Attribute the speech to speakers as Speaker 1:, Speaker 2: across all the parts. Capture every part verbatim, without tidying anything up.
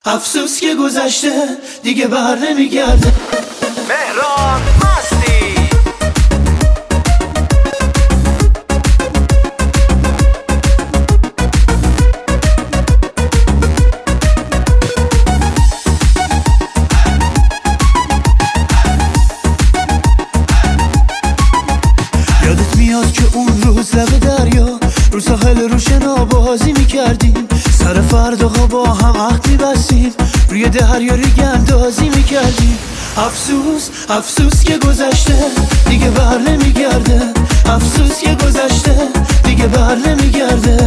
Speaker 1: افسوس که گذشته دیگه بر نمیگرده.
Speaker 2: مهران مستی
Speaker 1: یادت میاد که اون روز لب دریا رو ساحل روشنا بازی میکردیم، سر فرداها با هم عهد میبستیم، روی دریا ریگ اندازی میکردیم. افسوس افسوس که گذشته دیگه بر نمیگرده. افسوس که گذشته دیگه بر نمیگرده.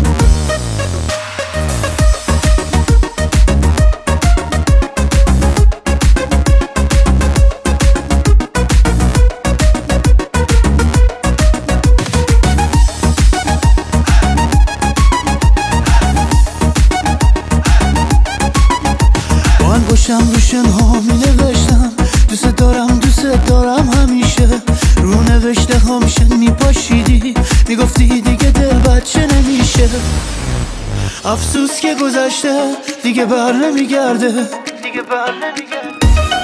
Speaker 1: انگشتم رو شنها می نوشتم دوست دارم دوست دارم همیشه، رو نوشته هامشن می پاشیدی میگفتی دیگه دل بچه نمیشه. افسوس که گذشته دیگه بر نمیگرده. دیگه بر نمیگرده.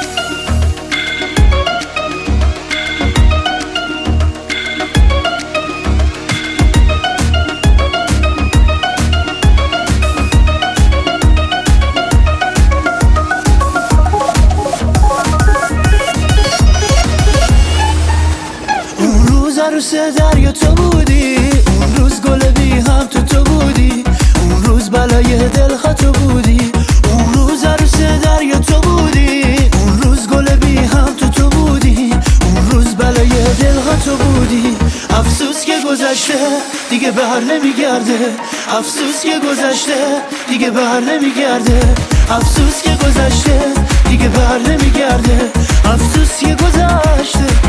Speaker 1: عروس دریا تو بودی، اون روز گل بی هم تو تو بودی، اون روز بلای دل تو بودی، اون روز عروس دریا تو بودی، اون روز گل بی هم تو تو بودی، اون روز بلای دل تو بودی. افسوس که گذشته دیگه بر نمیگرده. افسوس که گذشته دیگه بر نمیگرده. افسوس که گذشته دیگه بر نمیگرده. افسوس که گذشته